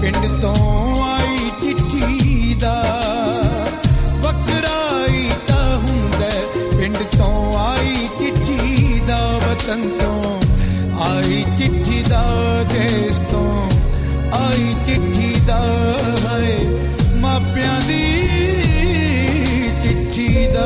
ਪਿੰਡ ਤੋਂ ਆਈ ਚਿੱਠੀ ਦਾ ਵੱਖਰਾਈ ਤਾਂ ਹੁੰਦਾ ਪਿੰਡ ਤੋਂ ਆਈ ਚਿੱਠੀ ਦਾ ਵਤਨ ਤੋਂ ਆਈ ਚਿੱਠੀ ਦਾ ਦੇਸ ਤੋਂ ਆਈ ਚਿੱਠੀ ਦਾ ਹੈ ਮਾਪਿਆਂ ਦੀ ਚਿੱਠੀ ਦਾ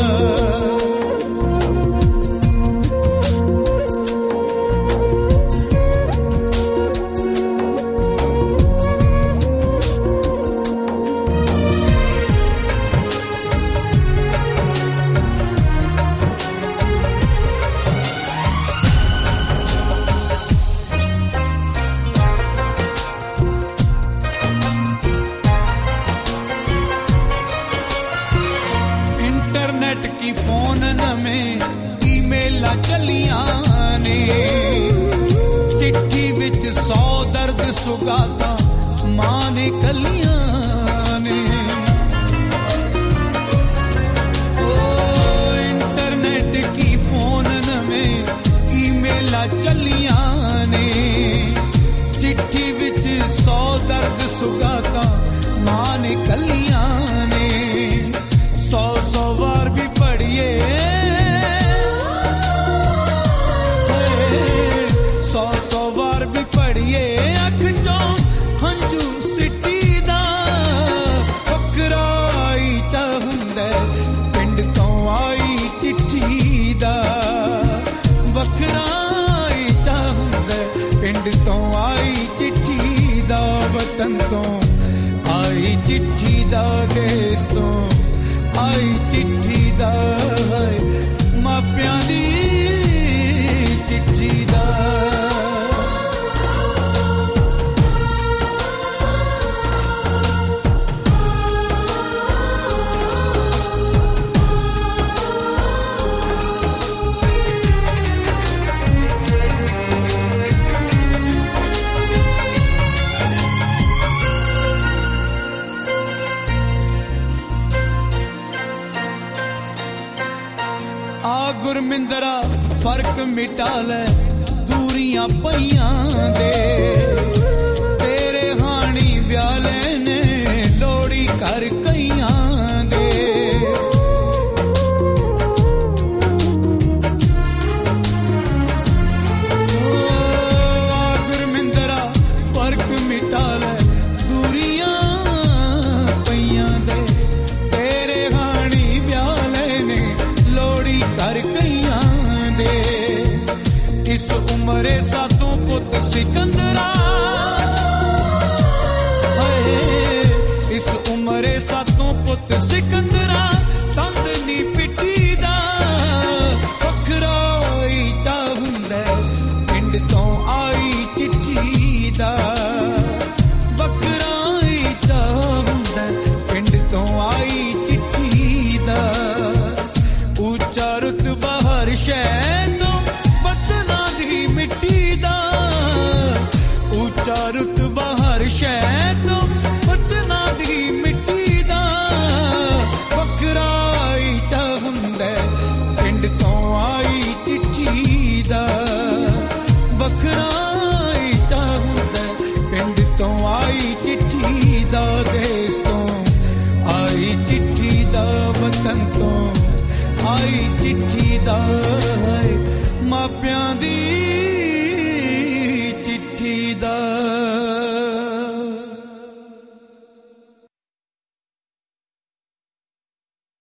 की फोन नवें ईमेलां चलियां ने चिट्ठी विच 100 दर्द सुगाता मां ने कलियां ने ओ इंटरनेट की फोन नवें ईमेलां चलियां ने चिट्ठी विच 100 दर्द सुगाता मां ने कलियां ने 100 वार भी पढ़िए 100 वार भी पढ़िए अख चों हंजू सिटी दा वखराई चाहुंदा पिंड तो आई चिट्ठी दा वखराई चाहुंदा पिंड तो आई चिट्ठी दा वतन तो आई चिट्ठी दा देश तो आई चिट्ठी दा मापियां दी चिट्ठी दा गुरमिंदरा फर्क मिटा ले दूरियां पईयां दे तेरे हानी व्याले ने लोड़ी कर कईयां दे गुरमिंदरा फर्क मिटा ले दूरियां पईयां दे तेरे हानी व्याले ने लोड़ी कर इस उम्रे सातों पुत सिकंदरा इस उम्रे सातों पुत सिकंदरा तंद नी पिटी दा वखराई चाहुंदा पिंड तो आई चिट्ठी दा वखराई चाहुंदा पिंड तो आई चिट्ठी दा ऊंचा रुतबा हर शहर मिट्टी दा ऊंचा रुतबा हर शहर तो वतना दी मिट्टी दा वखराई चाहुंदा पिंड तो आई चिट्ठी दा वखराई चाहुंदा पिंड तो आई चिट्ठी दा देश तो आई चिट्ठी दा वतन तो आई चिट्ठी दा मापियां दी